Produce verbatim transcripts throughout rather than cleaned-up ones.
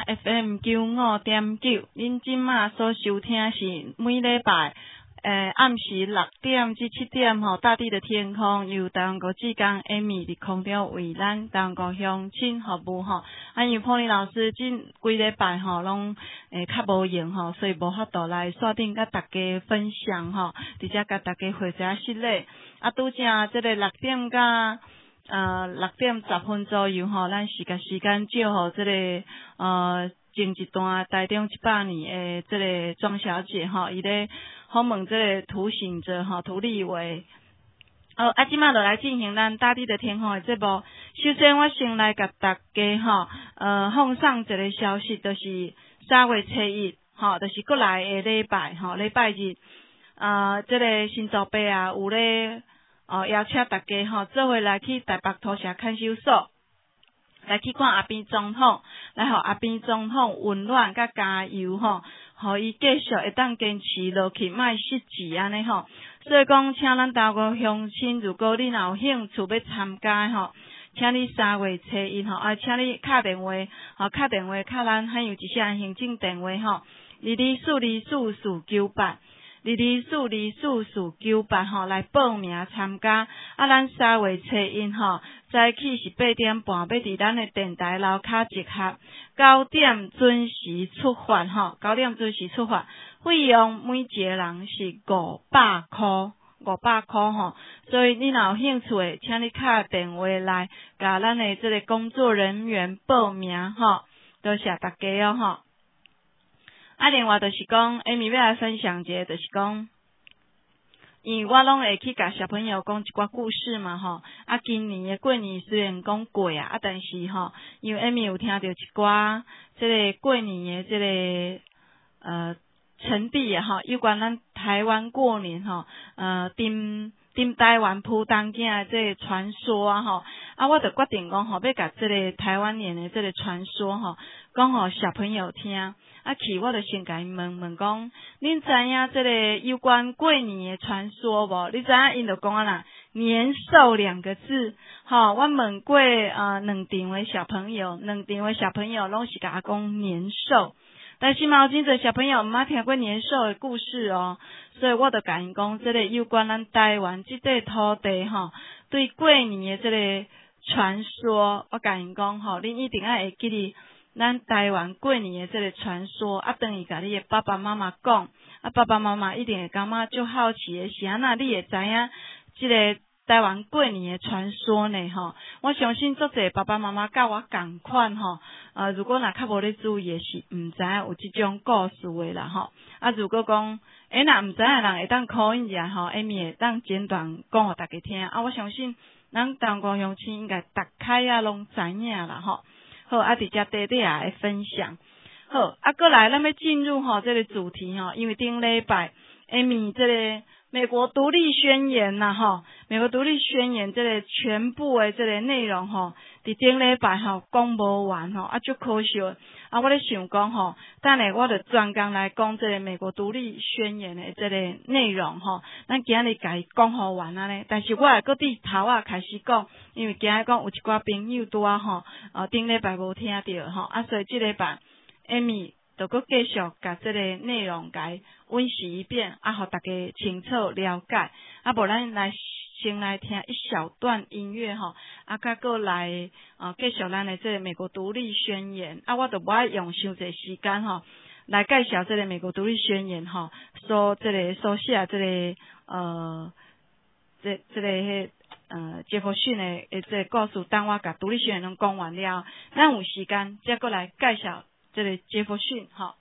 F M 九五点九，恁即马所收听是每礼拜诶暗时六点至七点吼，大地的天空由台湾国际港 Amy 伫空中为咱台湾国乡亲服务吼。啊，因为普尼老师即规礼拜吼拢诶较无闲吼，所以无法度来线顶甲大家分享吼，直接甲大家回一失礼。啊，拄正即个六点甲呃，六点十分左右吼，咱时间时间照吼，即、这个呃，前一段台中一百年诶，即个庄小姐吼，伊咧访问即个图形者吼，涂立伟。哦，啊，即马就来进行咱大地的天空诶节目。首先，我先来甲大家吼，呃，奉上一个消息，就是三月初一，吼，就是过来诶礼拜，吼，礼拜日，呃，即、这个新竹北啊，有咧。哦，邀请大家吼，做伙来去台北土城看守所，来去看阿扁总统，来互阿扁总统温暖甲加油吼，互伊继续会当坚持落去，莫失志安尼吼。所以讲，请咱台湾乡亲，如果你若有兴趣要参加吼，请你三月初一吼，啊，请你敲电话，吼，敲电话敲咱还有一些行政电话吼，二二四二四四九八。二二四二四四九八吼来报名参加，啊，咱三月初一吼，早起是八点半，要伫咱的电台楼骹集合，九点准时出发吼，九点准时出发，费用每一个人是五百箍，五百箍吼，所以你若有兴趣的，请你敲电话来，甲咱的这个工作人员报名吼，多谢大家哦吼。啊，另外就是讲 ，Amy 要来分享一个，就是讲，因为我拢会去甲小朋友讲一寡故事嘛吼。啊，今年的过年虽然讲过啊，啊，但是吼，因为 Amy 有听到一寡即个过年的即、这个呃陈地啊吼，有关咱台湾过年吼，呃，丁丁台湾扑当囝的即个传说啊吼。啊，我就决定讲吼，要甲即个台湾年的即个传说吼，讲互小朋友听。啊，去我就先甲因问问讲，恁知影即个有关过年的传说无？你知影因就讲啊啦，年兽两个字。吼，我问过呃两场的小朋友，两场的小朋友拢是甲我讲年兽，但是嘛有真侪小朋友毋捌听过年兽的故事哦，所以我就甲因讲，即个有关咱台湾即块土地吼，对过年的即个传说，我甲因讲吼，恁一定要会记哩。咱台湾过年的这个传说，啊，等于甲你的爸爸妈妈讲，啊，爸爸妈妈一定会感觉就好奇的是安那，你会知影这个台湾过年的传说呢？吼，我相信足侪爸爸妈妈甲我共款吼，呃，如果若较无咧注意的是，毋知影有即种故事的啦吼。啊，如果讲，诶，若毋知影人会当 call in 者吼 ，Amy 会当简短讲互大家听。啊，我相信咱台湾乡亲应该大概啊拢知影啦吼。好，啊，伫遮短短来分享。好，啊，过来，咱要进入吼这个主题吼，因为顶礼拜 Amy 这个美国独立宣言呐吼，美国独立宣言这个全部的这个内容吼，伫顶礼拜吼讲无完吼，啊，足可惜。啊，我咧想讲吼，等下我就专工来讲这个美国独立宣言的这个内容吼，咱今日甲伊讲好完啊咧。但是我会搁伫头仔开始讲，因为今日讲有一寡朋友拄啊吼，呃，顶礼拜无听到吼，啊，所以即礼拜 Amy 就搁继续甲这个内容甲伊温习一遍，啊，互大家清楚了解。啊，无咱来先来听一小段音乐吼，啊，甲过来呃继续咱的这个美国独立宣言。啊，我就无爱用伤济时间吼来介绍这个美国独立宣言吼，所这个所写这个呃这这个迄呃杰弗逊的诶这个故事，当我甲独立宣言拢讲完了，咱有时间再过来介绍这个杰弗逊吼。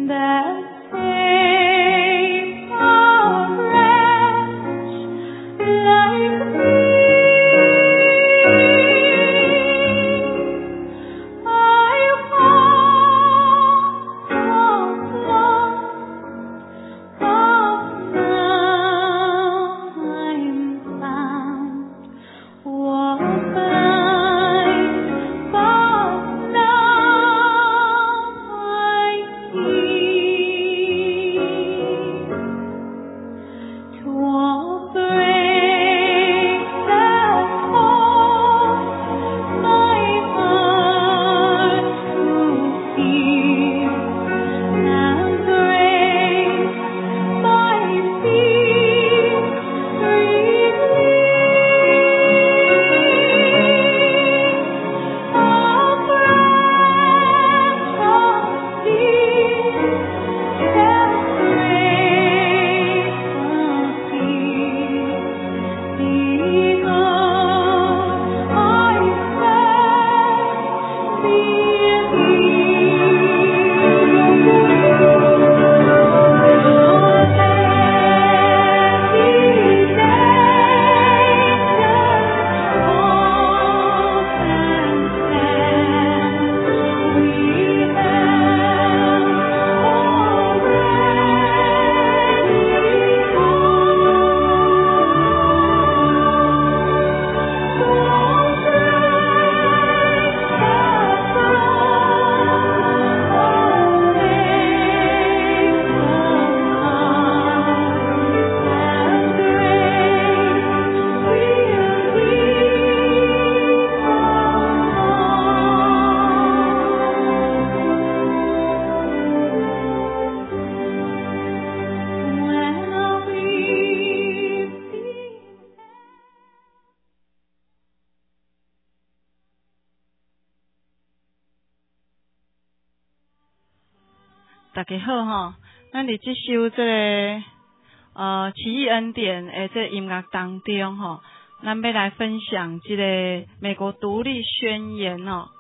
大家好吼，咱伫即首即、这个呃奇异恩典的这个音乐当中吼，咱要来分享即个美国独立宣言哦。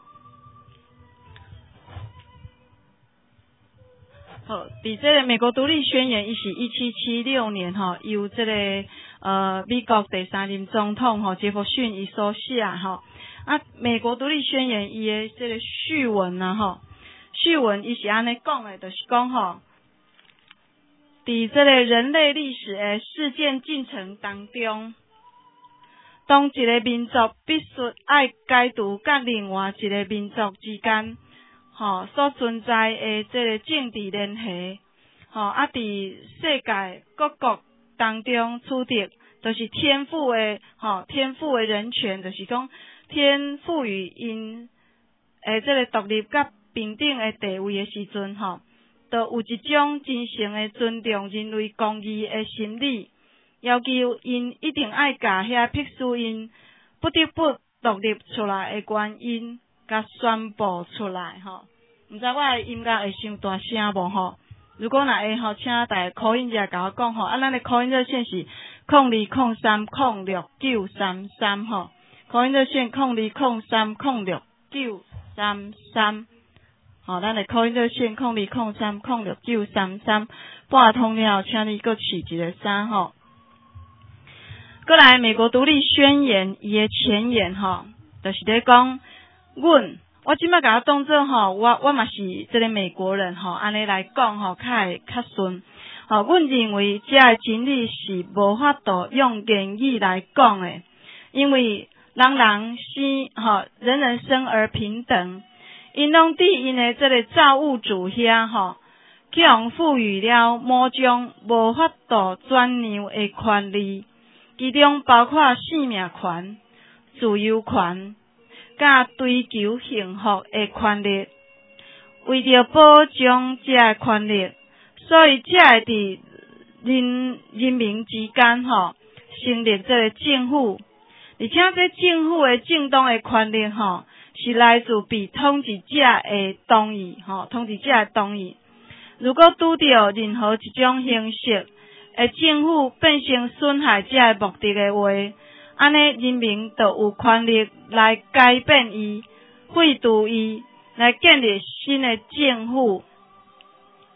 好，伫这个美国独立宣言，伊是一七七六年吼，由这个呃美国第三任总统吼杰弗逊伊所写吼。啊，美国独立宣言伊的这个序文啊吼。序文伊是安尼讲的，就是讲吼，伫这个人类历史的事件进程当中，当一个民族必须爱解除甲另外一个民族之间，吼所存在的这个政治联系，吼啊，伫世界各国当中取得，就是天赋的吼天赋的人权，就是讲天赋予因诶这个独立甲平等的地位的时阵，吼，就有一种真诚的尊重人类公义的心理，要求因一定爱甲遐迫使因不得不独立出来的原因，甲宣布出来，吼。毋知我的音乐会伤大声无吼？如果若会吼，请大家call in者甲我讲吼，啊，咱的call in热线是零二零三零六九三三吼，call in热线零二零三零六九三三。好，咱来call in热线零二零三零六九三三，拨通了，请你搁取一个三吼。过来，美国独立宣言伊的前言吼，就是咧讲，阮我即摆甲我当做吼，我我嘛是即个美国人吼，安尼来讲吼，较会较顺。吼，阮认为这个真理是无法度用言语来讲的，因为人人生吼，人人生而平等。因拢伫因的这个造物主遐吼，去互赋予了某种无法度转让的权利，其中包括生命权、自由权、甲追求幸福的权利。为着保障这个权利，所以才会伫人人民之间吼成立这个政府，而且这政府的正当的权利吼。是来自被统治者的同意，吼，统治者的同意。如果拄到任何一种形式的政府变成损害这个目的的话，安尼人民就有权利来改变伊、废除伊，来建立新的政府。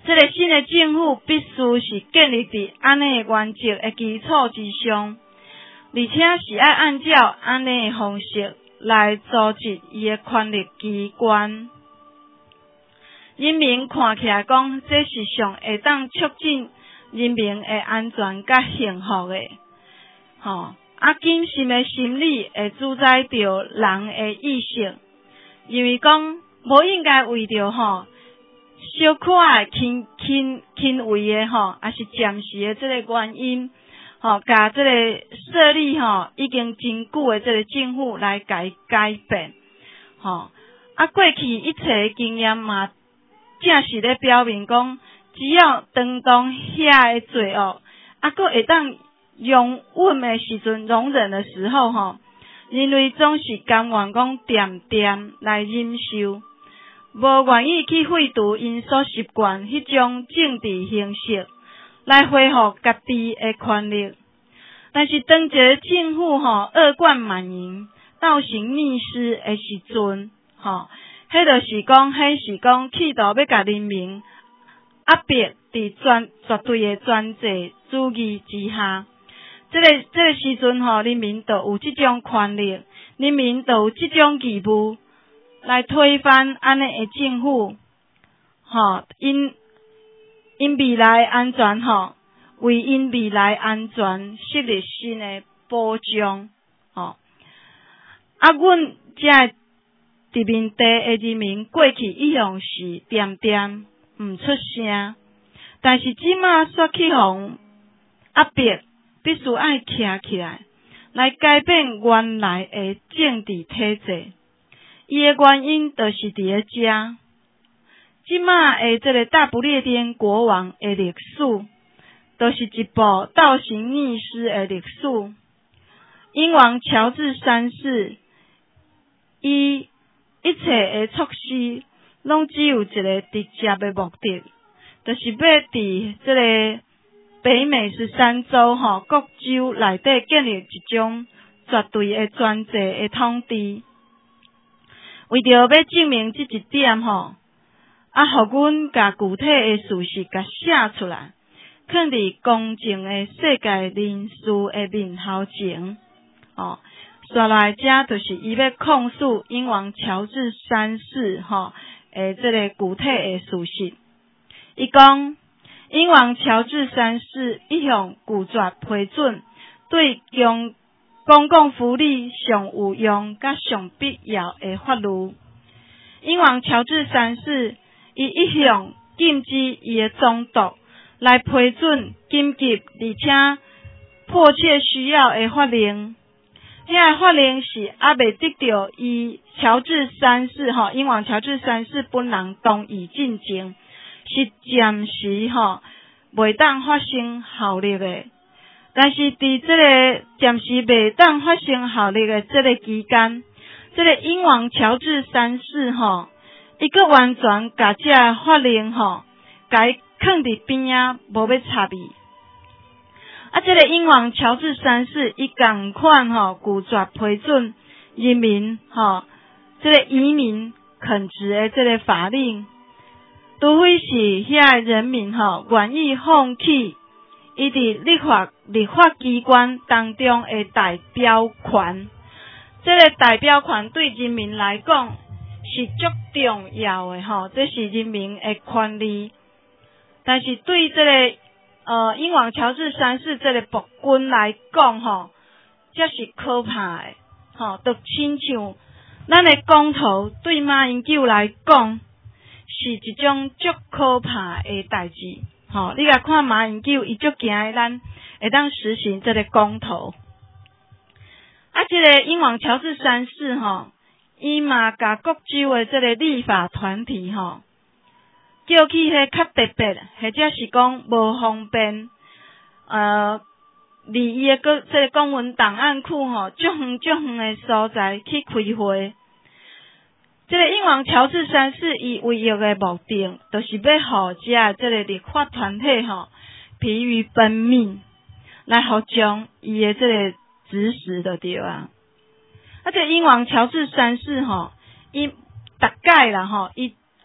这个新的政府必须是建立伫安尼的原则的基础之上，而且是要按照安尼的方式来组织伊的权力机关。人民看起来讲，这是上会当促进人民的安全甲幸福的，吼、啊，谨慎的心理会主宰着人的意识，因为讲无应该为着吼小可爱轻轻轻微的吼，也是暂时的这个原因，吼，甲这个设立吼已经真久的这个政府来改改变，吼，啊，过去一切的经验嘛。正是咧表明讲，只要当当遐个罪恶，啊，佫会当容允的时阵，容忍的时候，吼，人类总是甘愿讲点点来忍受，无愿意去废除因所习惯迄种政治形式，来恢复家己的权力。但是当一个政府吼恶贯满盈、倒行逆施的时阵，吼。迄就是讲，迄是讲企图要甲人民压迫伫专绝对的专制主义之下。这个这个时阵吼，人民就有这种权利，人民就有这种义务来推翻安尼的政府，吼，因因未来安全吼，为因未来安全设立新的保障，吼。啊，阮遮伫面地的人民过去一向是点点毋出声，但是即马煞去互压迫，必须爱徛起来，来改变原来的政治体制。伊的原因就是伫咧遮，即马的这个大不列颠国王的历史，就是一部倒行逆施的历史。英王乔治三世，伊一切的措施，拢只有一个直接的目的，就是要伫这个北美十三州吼各州内底建立一种绝对的专制的统治。为着要证明这一点吼，啊，互阮甲具体的事实甲写出来，放伫公正的世界人士的面头前，哦。刷来遮就是伊要控诉英王乔治三世吼诶，这个具体的事实。伊讲，英王乔治三世一向拒绝批准对公公共福利上有用甲上必要的法律。英王乔治三世伊一向禁止伊的总督来批准紧急而且迫切需要的法令。遐个法令是还未得到伊乔治三世吼，英王乔治三世本人同意进前，是暂时吼袂当发生效力的。但是伫这个暂时袂当发生效力的这个期间，这个英王乔治三世吼，伊个完全甲这个法令吼，甲伊放伫边仔，无要插伊。啊，这个英王乔治三世伊同款吼拒绝批准人民吼这个移民垦殖的这个法令，除非是遐人民吼愿意放弃伊伫立法立法机关当中的代表权。这个代表权对人民来讲是足重要的吼，这是人民的权利。但是对这个呃，英王乔治三世这个暴君来讲吼，这是可怕的，吼，就亲像咱的公投对马英九来讲，是一种足可怕的代志，吼，你来看马英九，伊足惊咱会当实行这个公投。啊，这个英王乔治三世吼，伊嘛甲各州的这个立法团体吼。叫去迄较特别，或者是讲无方便，呃，离伊个个这个公文档案库吼，足远足远的所在去开会。这个英王乔治三世伊唯一的目的，就是要互遮这个立法团体吼疲于奔命，来服从伊的这个指使就对啊。啊，这个英王乔治三世吼，伊大概啦吼，伊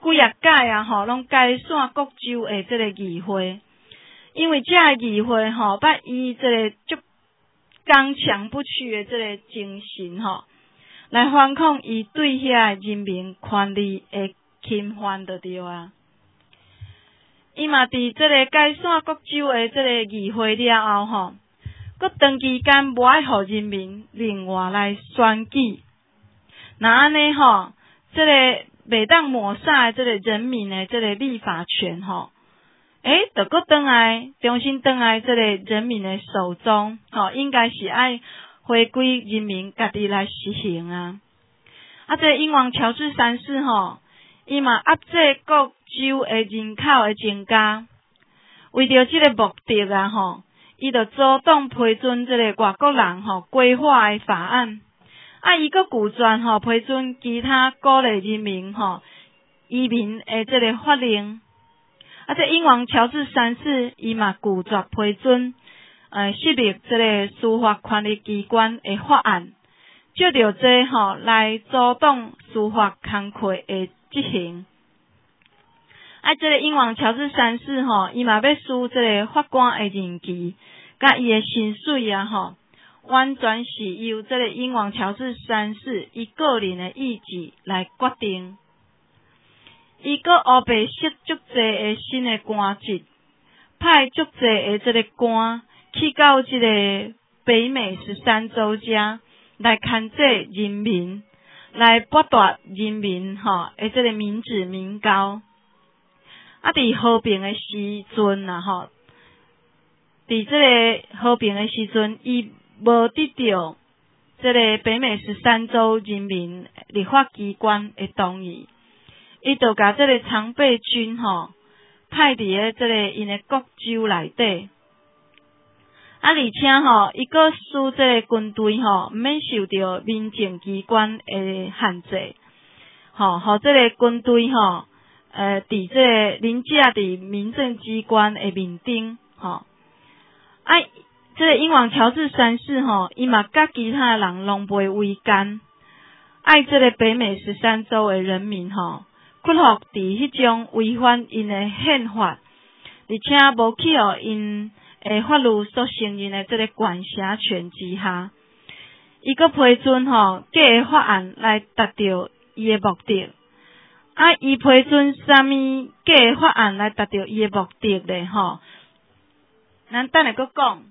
几啊届啊吼，拢改选各州的即个议会，因为这个议会吼，捌以即个足刚强不屈的即个精神吼，来反抗伊对遐人民权利的侵犯就对啊。伊嘛伫即个改选各州的即个议会了后吼，搁长期间无爱互人民另外来选举。那安尼吼，即个袂当抹杀即个人民的即个立法权吼，诶，就搁转来重新转来即个人民的手中吼，应该是爱回归人民家己来实行啊。啊，即个英王乔治三世吼，伊嘛压制各州的人口的增加，为着即个目的啊吼，伊就主动批准即个外国人吼规划的法案。啊，伊阁拒绝吼批准其他鼓励人民吼移民的即个法令。啊，这英王乔治三世伊嘛拒绝批准呃设立即个司法权力机关的法案，借着这吼来阻挡司法工课的执行。啊，这个英王乔治三世吼，伊嘛要使即个法官的任期，甲伊的薪水啊吼。完全是由这个英王乔治三世伊个人的意志来决定。伊阁黑白设足济的新的官职，派足济的这个官去到这个北美十三州遮来牵制人民，来剥夺人民吼的这个民脂民膏。啊，伫和平的时阵啊吼，伫这个和平的时阵，伊无得到这个北美十三州人民立法机关的同意，伊就甲这个常备军吼派伫咧这个因的各州内底，啊，而且吼伊阁使这个军队吼毋免受到民政机关的限制，吼，互这个军队吼呃伫这个凌驾伫民政机关的面顶，吼，啊。这个英王乔治三世吼，伊嘛甲其他人拢袂违干，爱这个北美十三州的人民吼，屈服伫迄种违反因的宪法，而且无去互因诶法律所承认的这个管辖权之下，伊阁批准吼假的法案来达到伊的目的。啊，伊批准啥物假的法案来达到伊的目的咧吼？咱等下阁讲。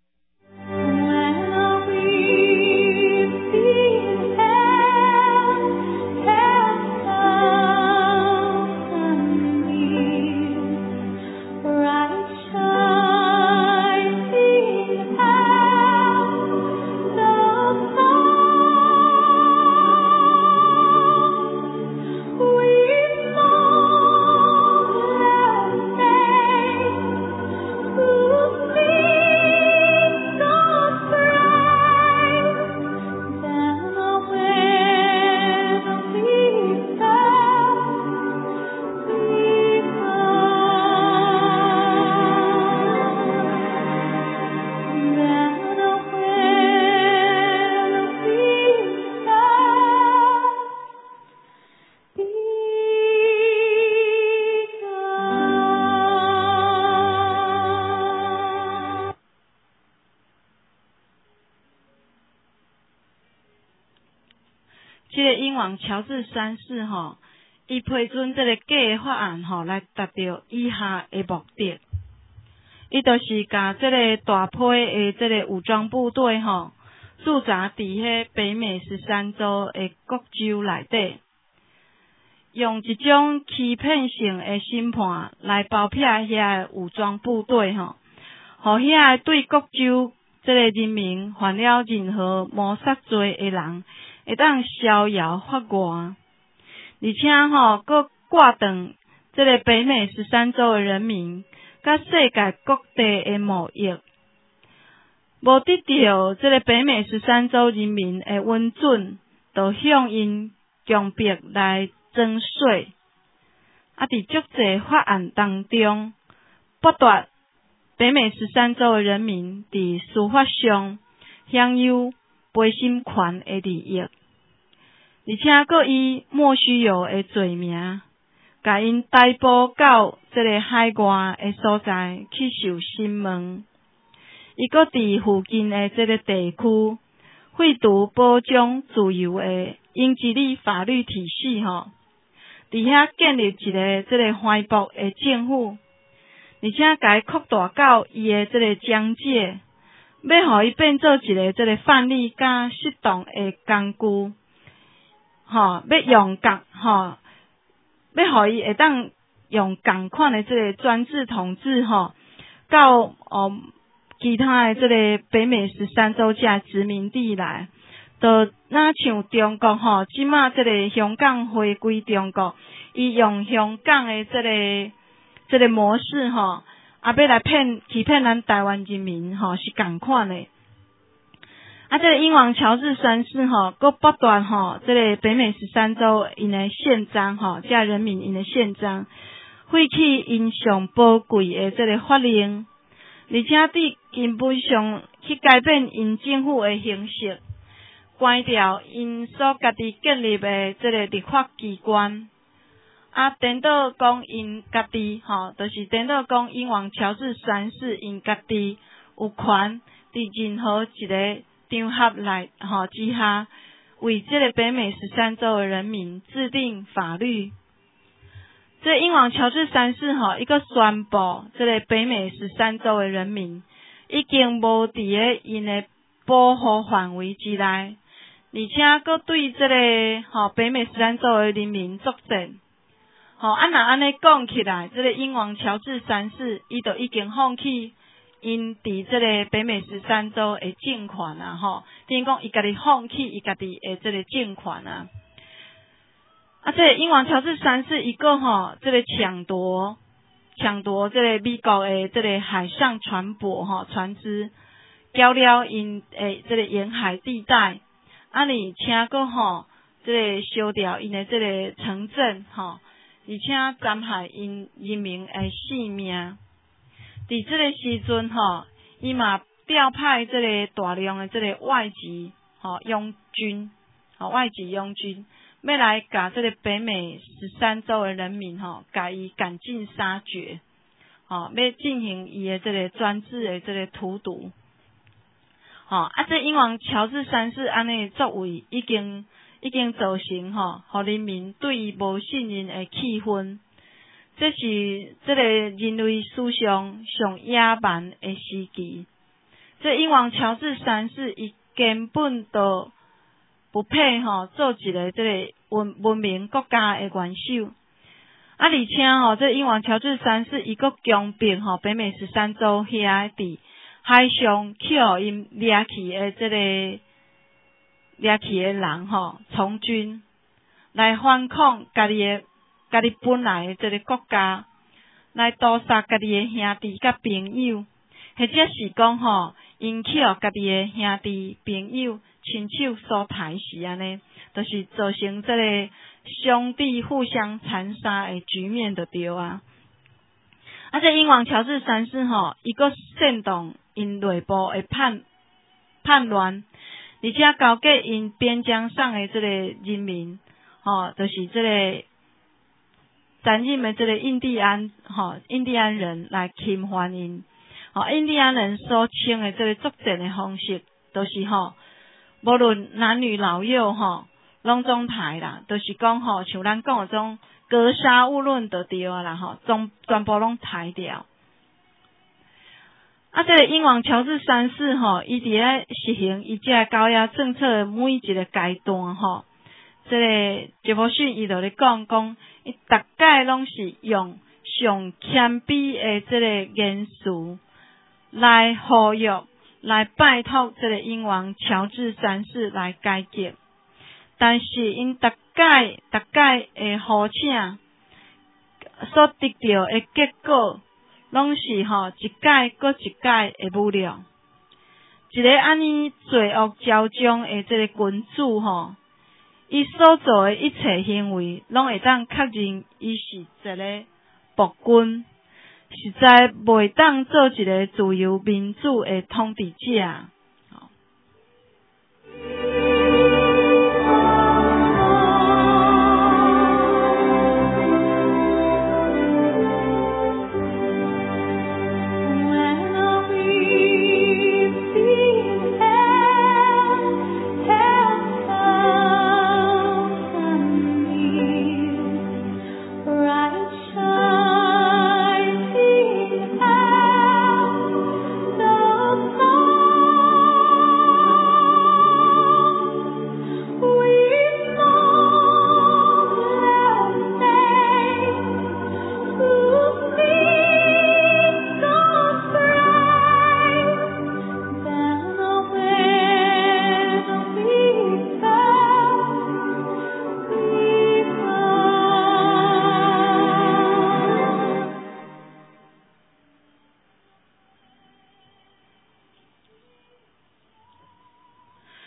这个英王乔治三世吼，伊批准这个假的法案吼，来达到以下的目的。伊就是甲这个大批的这个武装部队吼，驻扎伫迄北美十三州的各州内底，用一种欺骗性的审判来包庇遐武装部队吼，互遐对各州这个人民犯了任何谋杀罪的人，会当逍遥法外，而且吼，阁挂断这个北美十三州的人民，甲世界各地的贸易，无得到这个北美十三州人民的允准，就向因强迫来征税，啊，伫足济法案当中，剥夺北美十三州的人民伫司法上享有陪审权的利益，而且阁以莫须有的罪名， 甲因逮捕到即个海外诶所在去受审问。伊阁伫附近诶即个地区废除保障自由诶英吉利法律体系吼，伫遐建立一个即个恢复诶政府，而且甲伊扩大到伊诶即个疆界，要互伊变做一个即个犯例甲适当诶工具，吼，要用共吼，要互伊会当用共款诶即个专制统治吼，到哦。其他诶，即个北美十三州遮殖民地来，就若像中国吼，即马即个香港回归中国，伊用香港诶即个即个模式吼，啊要来骗欺骗咱台湾人民吼，是共款诶。啊，即个英王乔治三世吼，佮不断吼，即个北美十三州因诶宪章吼，遮人民因诶宪章，废弃因上宝贵诶即个法令。而且伫根本上去改变因政府诶形式，关掉因所家己建立诶即个立法机关，啊，颠倒讲因家己吼，就是颠倒讲英王乔治三世因家己有权伫任何一个场合内吼之下，为即个北美十三州诶人民制定法律。这英王乔治三世吼，伊个宣布，这个北美十三州的人民已经无伫咧因的保护范围之内，而且阁对这个吼北美十三州的人民作战。吼，啊若安尼讲起来，这个英王乔治三世，伊就已经放弃因伫这个北美十三州的政权啊，吼，等于讲伊家己放弃伊家己的这个政权啊。啊，这个英王乔治三世一个吼，这个抢夺抢夺这个美国的这个海上船舶吼船只，交了因诶这个沿海地带，啊，而且个吼这个烧掉因的这个城镇吼，而且残害因人民的性命。伫这个时阵吼，伊嘛调派这个大量的这个外籍吼佣军，吼外籍佣军。要来甲这个北美十三州的人民吼，甲伊赶尽杀绝，吼，要进行伊的这个专制的这个荼毒，吼啊！这英王乔治三世安尼作为，已经已经造成吼，互人民对伊无信任的气氛。这是这个人类史上上野蛮的时期。这英王乔治三世，伊根本都不配吼做一个这个文文明国家的元首，啊，而且吼，这英王乔治三世伊阁强迫吼北美十三州遐伫海上去互因掠去的这个掠去的人吼从军，来反抗家己的家己本来的这个国家，来屠杀家己的兄弟甲朋友，或者是讲吼，因去互家己的兄弟朋友亲手所杀死安尼，就是造成这个兄弟互相残杀的局面就对啊。啊，这英王乔治三世吼，伊阁煽动因内部的叛叛乱，而且交给因边疆上的这个人民，吼，就是这个残忍的这个印第安吼印第安人来侵犯因。吼，印第安人所称的这个作战的方式，都、就是吼。无论男女老幼吼，拢总杀啦，就是讲吼，像咱讲的种格杀勿论就对啊啦吼，总全部拢杀掉。啊，这个英王乔治三世吼，伊伫咧实行伊这高压政策的每一个阶段吼，这个杰弗逊伊就咧讲讲，伊大概拢是用上谦卑的这个言辞来呼吁。来拜托这个英王乔治三世来改革，但是因大概大概的呼请所得到的结果，拢是吼一届搁一届的侮辱。一个安尼罪恶昭彰的这个君主吼，伊所做的一切行为，拢会当确认伊是一个暴君。实在袂当做一个自由民主的统治者。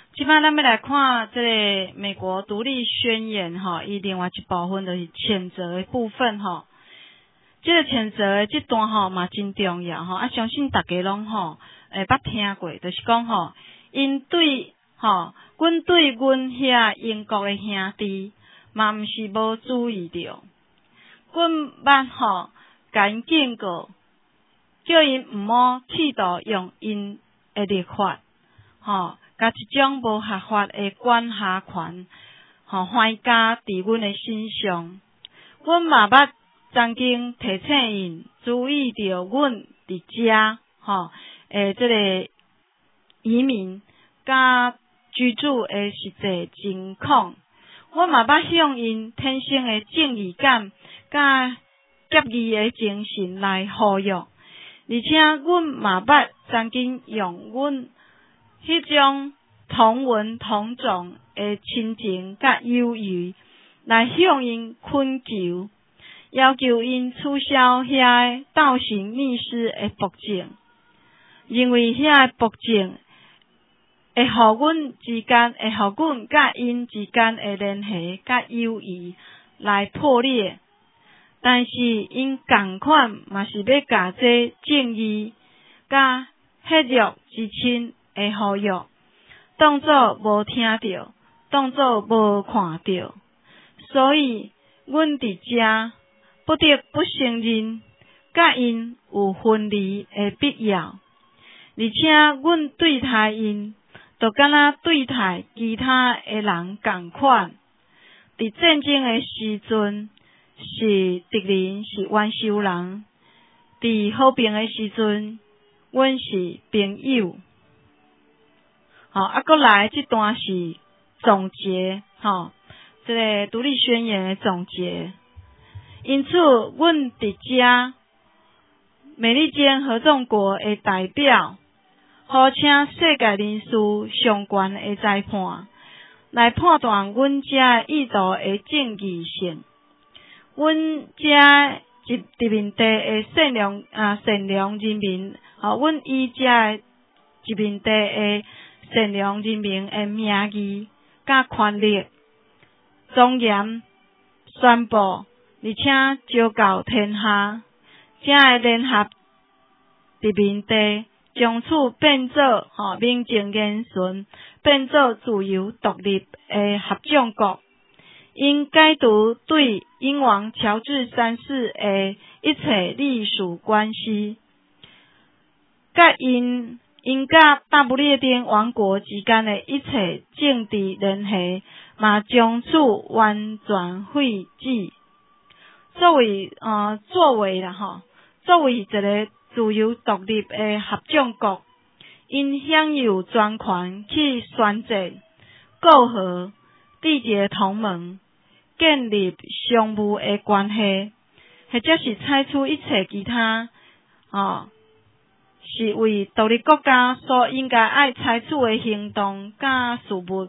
即摆咱要来看这个美国独立宣言吼，伊另外一部分就是谴责的部分吼。这个谴责的这段吼嘛真重要吼，啊相信大家拢吼会捌听过，就是讲吼，因对吼，阮对阮遐英国的兄弟嘛毋是无注意着，阮捌吼甲因警告，叫因毋好企图用因的立法吼，甲一种无合法的管辖权吼还加伫阮的身上，阮嘛捌。曾经提醒因注意到阮伫遮吼诶，即个移民甲居住诶实际情况，我嘛捌向因天生诶正义感甲协议诶精神来呼吁，而且阮嘛捌曾经用阮迄种同文同种诶亲情甲友谊来向因恳求。要求因取消遐倒行逆施的暴政，因为遐暴政会互阮之间，会互阮甲因之间的联系甲友谊来破裂。但是因共款嘛是要甲这正义甲血肉之亲的呼吁，当作无听到，当作无看到，所以阮伫遮。不得不承认，甲因有分离的必要，而且阮对待因，就敢若对待其他的人共款。伫战争的时阵是敌人，是冤仇人；伫和平的时阵，阮是朋友。好，啊，搁来这段是总结，吼，这个独立宣言的总结。因此，阮伫遮美利坚合众国的代表，呼请世界人士上悬的裁判来判断阮遮意图的正义性。阮遮一殖民地的善良啊善良人民，吼，阮以遮殖民地的善良人民的名义甲权力，庄严宣布。而且昭告天下，这个联合殖民地从此变做吼名正言顺，变做自由独立的合众国。因解读对英王乔治三世的一切隶属关系，甲因因甲大不列颠王国之间的一切政治联系，嘛从此完全废止。作为呃作为啦吼，作为一个自由独立的合众国，因享有专权去宣战、告和、缔结同盟、建立商务的关系，或者是采取一切其他哦，是为独立国家所应该爱采取的行动甲事务。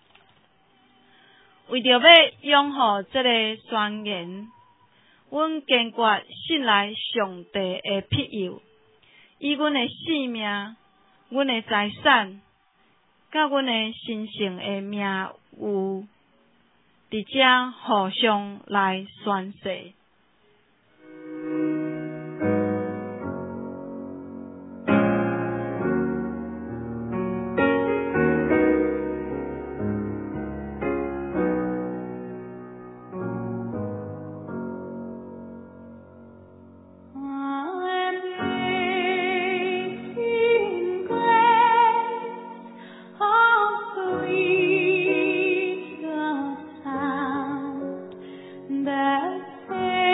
为着要拥护这个宣言。阮坚决信赖上帝的庇佑，以阮的性命、阮的财产，甲阮的神圣的名誉，伫遮互相来宣誓。 That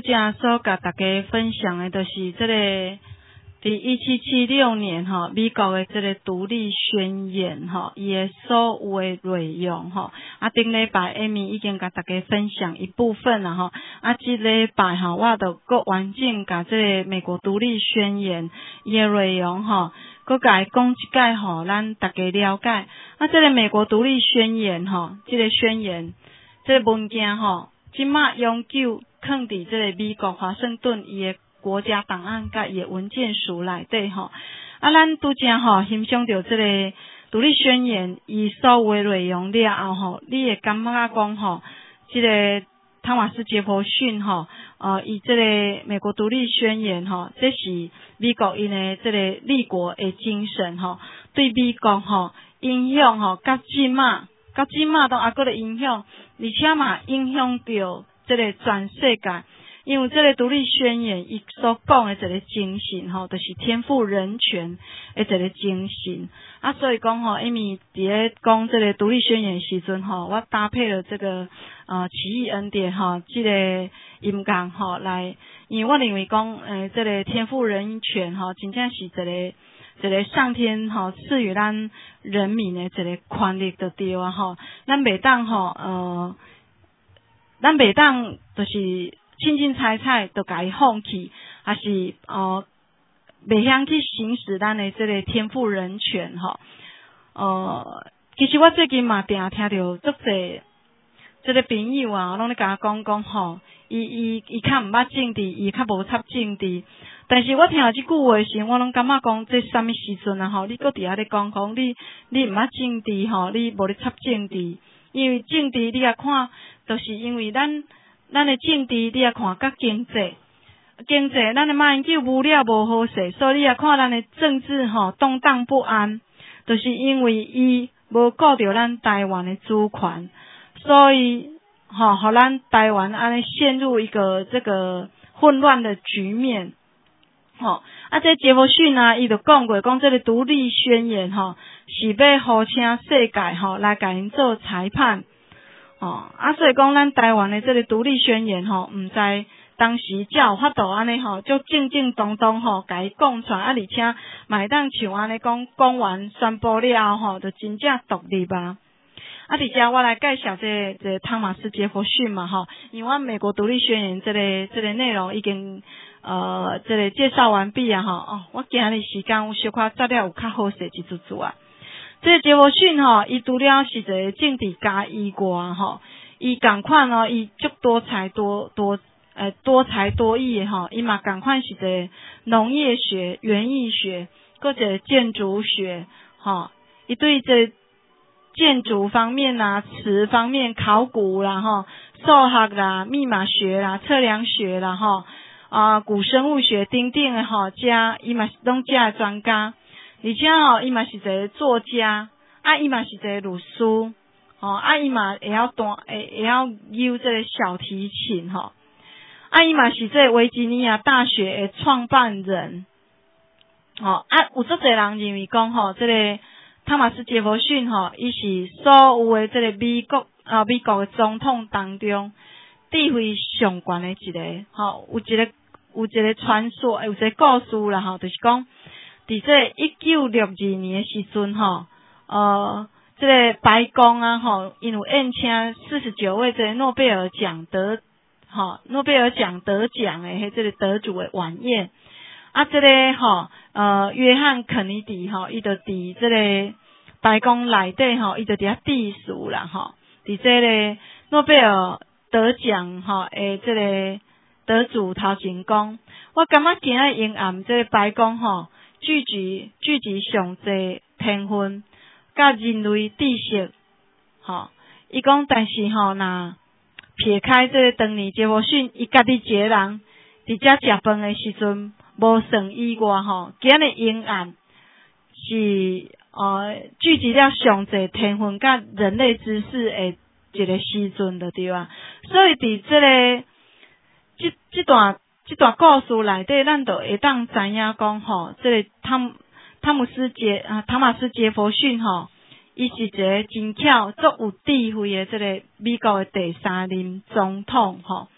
拄则所甲大家分享的，就是这个伫一七七六年吼，美国的这个独立宣言吼，伊的所有的内容吼，啊，顶礼拜 Amy 已经甲大家分享一部分啦吼，啊，即礼拜吼，我就搁完整甲这个美国独立宣言伊的内容吼，搁甲伊讲一解吼，咱大家了解。啊，这个美国独立宣言吼，这个宣言，这个文件吼，即马永久藏伫这个美国华盛顿伊的国家档案甲伊的文件署内底吼，啊，咱拄则吼欣赏到这个独立宣言伊所有的内容了后吼，你会感觉讲吼，这个汤马斯杰佛逊吼，呃，伊这个美国独立宣言吼，这是美国因的这个立国的精神吼，对美国吼影响吼，甲即马甲即马都还搁咧影响，而且嘛影响到这个全世界。因为这个独立宣言伊所讲的一个精神吼，就是天赋人权的一个精神啊，所以讲吼 ，Amy 伫咧讲这个独立宣言时阵吼，我搭配了这个呃奇异恩典吼，这个音乐吼来，因为我认为讲诶，这个天赋人权吼，真正是一个一个上天吼赐予咱人民的一个权利就对啊吼，咱袂当吼呃，咱袂当就是。清清采采都甲伊放弃，还是呃袂晓去行使咱的这个天赋人权吼。呃，其实我最近嘛定听到足侪这个朋友啊，拢咧甲我讲讲吼，伊伊伊较毋捌政治，伊较无插政治。但是我听到即句话时，我拢感觉讲这啥物时阵啊吼，你搁伫遐咧讲讲你你毋捌政治吼，你无咧插政治，因为政治你也看，就是因为咱。咱的政治你也看甲经济，经济咱的马英九无了无好势，所以你也看咱的政治吼动荡不安，就是因为伊无顾着咱台湾的主权，所以吼，互咱台湾安尼陷入一个这个混乱的局面。吼，啊，这杰弗逊啊，伊就讲过，讲这个独立宣言吼，是要号请世界吼来甲因做裁判。哦，啊，所以讲咱台湾的这个独立宣言吼，毋知当时才有法度安尼吼，就正正当当吼，甲伊讲出来，啊，而且嘛会当像安尼讲，讲完宣布了后吼，就真正独立啊。啊，而且我来介绍这个、这个汤马斯杰弗逊嘛吼，因为我美国独立宣言这个这个内容已经呃这个介绍完毕啊吼，哦，我今日时间有小可早了有较好势一组组啊。这个杰弗逊吼，伊除了是一个政治家以外吼，伊共款哦，伊足多才多多呃多才多艺的吼，伊嘛共款是一个农业学、园艺学，搁一个建筑学吼，伊对这建筑方面啦、词方面、考古啦吼、数学啦、密码学啦、测量学啦吼啊、古生物学等等的吼，遮伊嘛是拢遮的专家。而且吼，伊嘛是一个作家，啊，伊嘛是一个律师，吼，啊，伊嘛会晓弹，会会晓扭这个小提琴，吼，啊，伊嘛是这个维吉尼亚大学的创办人，吼，啊，有足侪人认为讲吼，这个汤马斯杰弗逊吼，伊是所有的这个美国啊美国的总统当中地位上悬的一个，吼，有一个有一个传说，有一个故事啦，吼，就是讲。伫这一九六二年的时阵吼，呃，这个白宫啊吼，因有宴请四十九位这个诺贝尔奖得吼诺贝尔奖得奖的迄这个得主的晚宴，啊，这个吼呃约翰肯尼迪吼，伊就伫这个白宫内底吼，伊就伫遐致辞啦吼，伫这个诺贝尔得奖吼诶这个得主头前讲，我感觉今仔阴暗这个白宫吼。聚集聚集上侪天分，甲人类知识，吼，伊讲，但是吼，若撇开这个当年杰弗逊伊家己一个人伫遮食饭的时阵，无算以外吼，今日阴暗是呃聚集了上侪天分甲人类知识的一个时阵的对啊，所以伫这个即即段。这段故事内底，咱就会当知影讲吼，这个汤汤姆斯杰啊，汤马斯杰弗逊吼，伊是一个真巧、足有智慧的这个美国的第三任总统吼。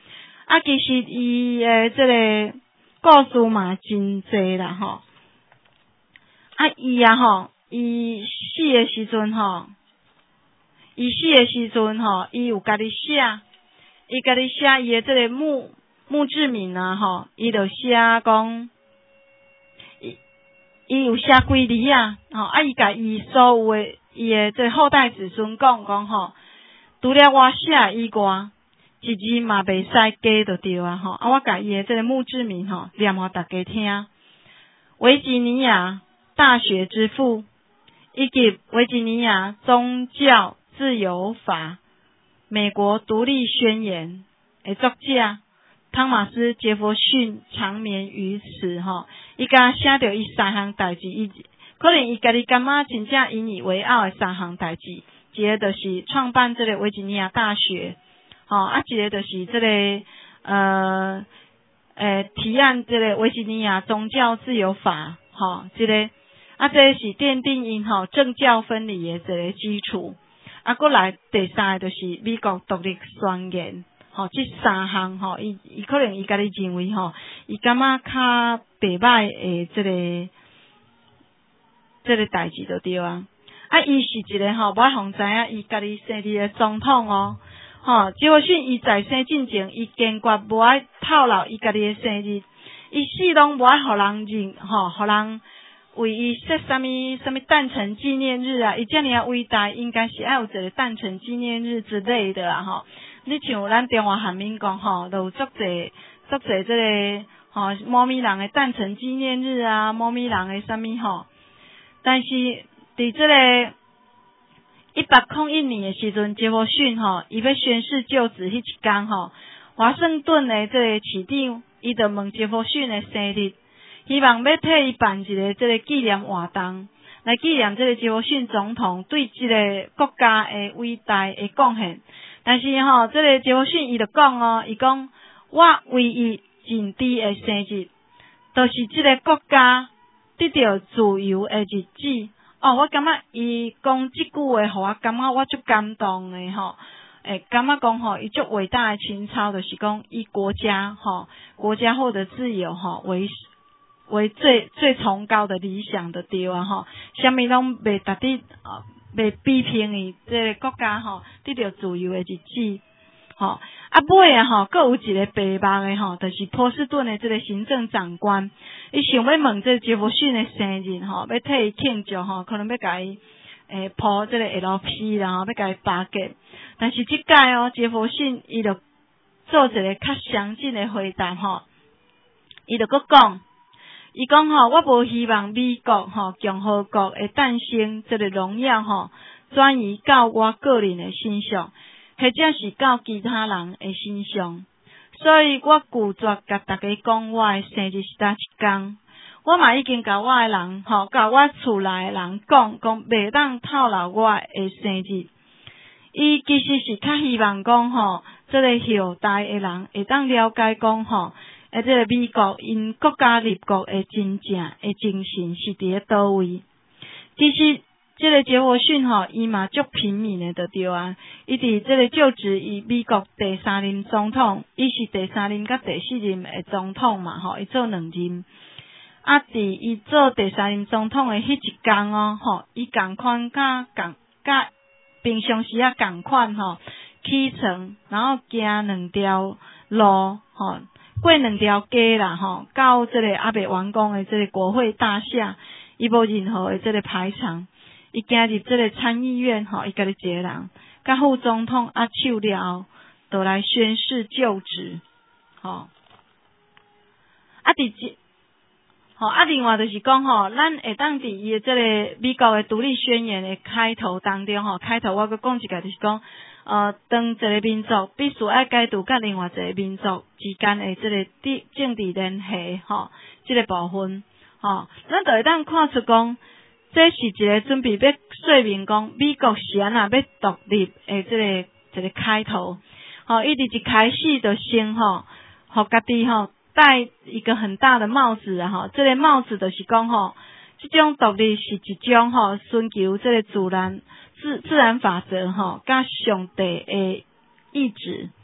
啊，其实伊诶即个故事嘛真济啦吼。啊，伊啊吼，伊死诶时阵吼，伊死诶时阵吼，伊有家己写，伊家己写伊诶即个墓墓志铭啊吼，伊就写讲，伊伊有写几字啊，吼啊，伊甲伊所有诶伊诶即后代子孙讲讲吼，除了我写以外，一字嘛袂使加就对啊吼，啊，我甲伊诶即个墓志铭吼念互大家听，维吉尼亚大学之父，以及维吉尼亚宗教自由法、美国独立宣言的作者汤马斯·杰佛逊长眠于此吼，伊甲写着伊三项代志，伊可能伊家己感觉真正引以为傲的三项代志，一个就是创办这个维吉尼亚大学，吼啊，一个就是这个呃诶提案这个维吉尼亚宗教自由法，吼，这个。啊，这是奠定因吼政教分离的一个基础。啊，过来第三个就是美国独立宣言，吼，这三项吼，伊伊可能伊家己认为吼，伊感觉较袂歹的这个这个代志就对啊。啊，伊是一个吼，我互知影伊家己生日的总统哦，吼，杰佛逊伊在生进前，伊坚决无爱透露伊家己的生日，伊死拢无爱互人认，吼，互人。为伊设什么什么诞辰纪念日啊？伊遮尔啊伟大，应该是爱有一个诞辰纪念日之类的啦吼。你像咱中华汉民国吼，都有足侪足侪这个吼猫咪人的诞辰纪念日啊，猫咪人的什么吼。但是伫这个一八零一年的时阵，杰佛逊吼，伊要宣誓就职迄一天吼，华盛顿的这个市长，伊就问杰佛逊的生日。希望要替伊办一个这个纪念活动，来纪念这个杰佛逊总统对这个国家的伟大的贡献。但是吼，这个杰佛逊伊就讲哦，伊讲我唯一认知的生日，就是这个国家得到自由的日子。哦，我感觉伊讲这句话，互我感觉我足感动的吼。诶，感觉讲吼，伊足伟大的情操，就是讲以国家吼，国家获得自由吼为。为最最崇高的理想的对啊吼，啥物拢袂值得啊，袂批评伊这个国家吼得到自由的日子，吼啊尾啊吼，佫有一个白目的吼，就是波士顿的这个行政长官，伊想要问这个杰佛逊的生日吼，要替伊庆祝吼，可能要甲伊诶铺这个 L P 啦吼，要甲伊巴结，但是即届哦，杰佛逊伊就做一个较详尽的回答吼，伊就佫讲。伊讲吼，我无希望美国吼共和国会诞生这个荣耀吼，转移到我个人的身上，或者是到其他人的身上。所以我拒绝甲大家讲我的生日是哪一天。我嘛已经甲我的人吼，甲我厝内的人讲，讲袂当透露我的生日。伊其实是较希望讲吼，这个后代的人会当了解讲吼。诶，这个美国因国家立国的真正的精神是伫咧倒位？其实，这个杰佛逊吼，伊嘛足平民的就对啊。伊伫这个就职于美国第三任总统，伊是第三任甲第四任的总统嘛吼，伊做两任。啊，伫伊做第三任总统的迄一天哦，吼，伊共款甲共甲平常时啊共款吼，起床然后行两条路吼。过两条街啦，吼，到这个还袂完工的这个国会大厦，伊无任何的这个排场，伊行入这个参议院，吼，伊家己一个人，甲副总统啊手了后，就来宣誓就职，吼。啊，伫即，吼啊，另外就是讲吼，咱会当伫伊的这个美国的独立宣言的开头当中，吼，开头我阁讲一个就是讲。呃，当一个民族必须爱解除甲另外一个民族之间的这个政治联系，吼，这个部分，吼，咱就会当看出讲，这是一个准备要说明讲，美国是安那要独立的这个一个开头，吼，伊伫一开始就先吼，互家己吼戴一个很大的帽子啊，吼，这个帽子就是讲吼，这种独立是一种吼，寻求这个自然。自自然法则吼，甲上帝的意志，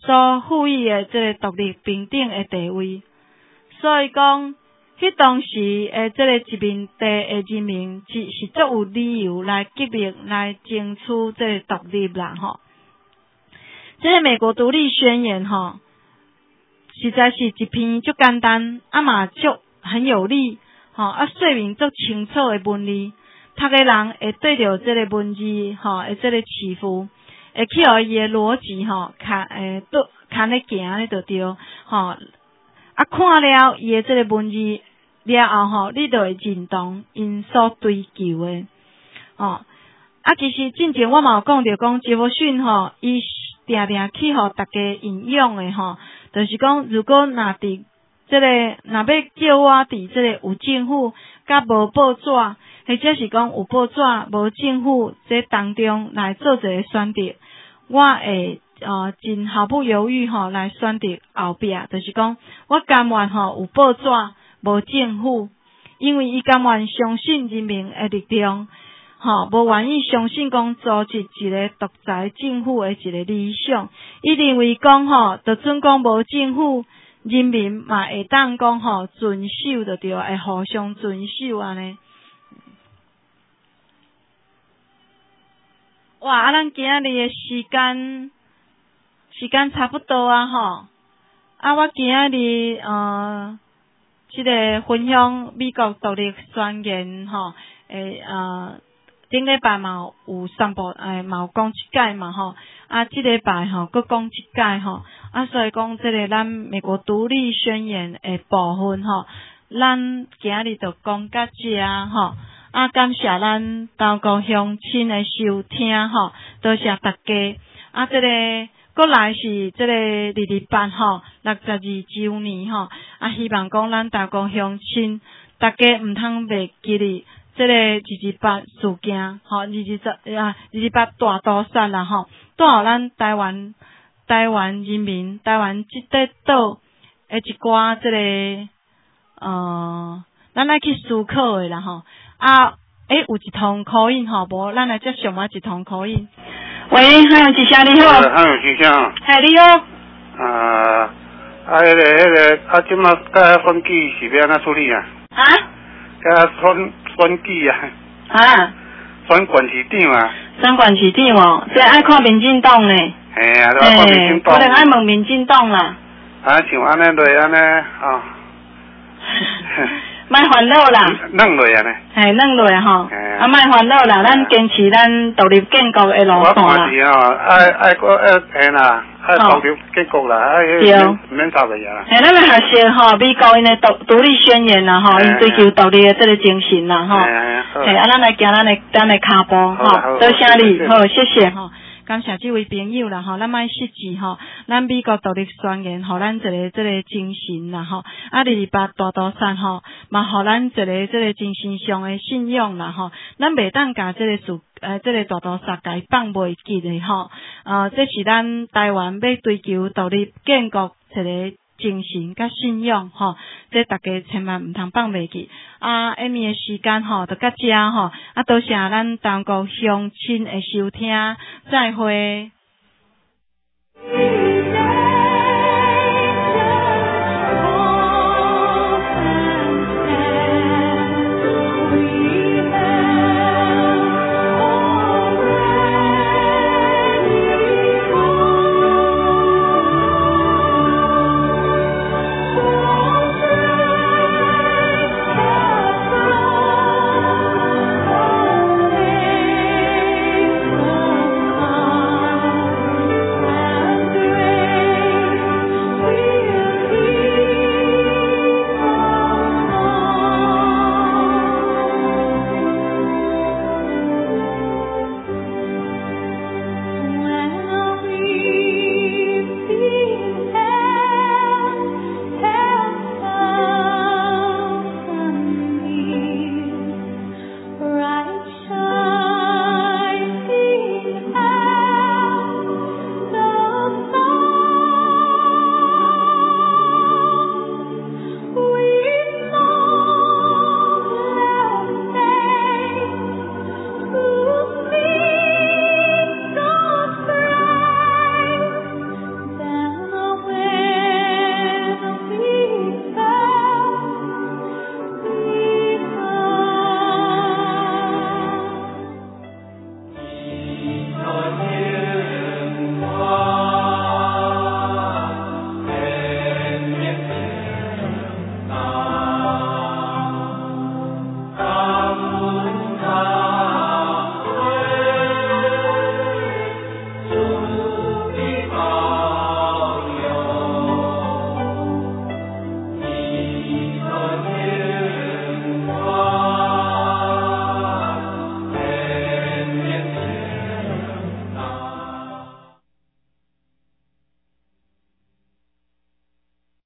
所赋予的即个独立平等的地位。所以讲，迄当时诶，即个殖民地诶人民是是足有理由来革命来争取即个独立啦吼。即个美国独立宣言吼，实在是一篇足简单，啊嘛足很有力吼，啊说明足清楚的文字，读的人会对着即个文字吼，会即个词符，会去互伊的逻辑吼，看诶，都看咧行咧就对吼。啊，看了伊的即个文字了后吼，你就会认同因所追求的哦。啊，其实之前我嘛有讲着讲杰弗逊吼，伊定定去互大家引用的吼，就是讲如果若伫即个若要叫我伫即个有政府甲无报纸，或者是讲有报纸无政府这当中来做一个选择，我会。呃，真毫不犹豫吼来选择后壁，就是讲我甘愿吼有报纸无政府，因为伊甘愿相信人民的力量，吼无愿意相信讲组织一个独裁政府的一个理想。伊认为讲吼，就准讲无政府，人民嘛会当讲吼遵守就对，会互相遵守安尼。哇，啊，咱今仔日的时间。时间差不多啊吼，啊，我今仔日呃，即、这个分享美国独立宣言吼，诶呃，顶礼拜嘛有宣布，诶嘛有讲一解嘛吼，啊，即礼拜吼佫讲一解吼，啊，所以讲即个咱美国独立宣言诶部分吼，咱今仔日就讲到这吼，啊，感谢咱投稿乡亲诶收听吼，多谢大家，啊，即、这个。过来是即个二二八吼，六十二周年吼，啊，希望讲咱大家乡亲，大家毋通袂记哩，即个二二八事件吼，二二十啊，二二八大屠杀啦吼，带互咱台湾台湾人民，台湾即块岛诶一寡即个呃，咱来去思考诶啦吼，啊，诶，有一通口音吼，无咱来接上嘛一通口音。喂，汉永吉祥你好。 汉永吉祥。 系你好。 啊，啊，迄个、迄个，啊，即马甲选举是要安怎处理啊？ 啊？ 甲选选举啊？ 啊？ 选县市长啊？ 选县市长哦，这爱看民进党呢。 嘿啊，都爱看民进党。 可能爱问民进党啦。 啊，像安尼落安尼啊。 莫烦恼啦， 软落啊呢， 嘿，软落吼，啊，莫烦恼啦，咱坚持咱独立建国的路线啦。 我看是吼，爱爱个爱嘿啦，爱独立建国啦，爱迄免插袂啊。 嘿，咱来学习吼，美国因的独独立宣言啦吼，因追求独立的这个精神啦吼。嘿，啊，咱来行咱的咱的脚步吼，多谢你，好，谢谢吼。感谢这位朋友啦吼，咱莫失志吼，咱美国独立宣言，互咱一个即个精神啦吼，啊，二二八大屠杀吼，嘛互咱一个即个精神上的信仰啦吼，咱袂当甲即个事呃即个大屠杀甲伊放袂记的吼，呃，这是咱台湾要追求独立建国一个精神甲信仰吼，这大家千万毋通放袂记。啊，下面的时间吼，就到这吼，啊，多谢咱中国乡亲的收听，再会。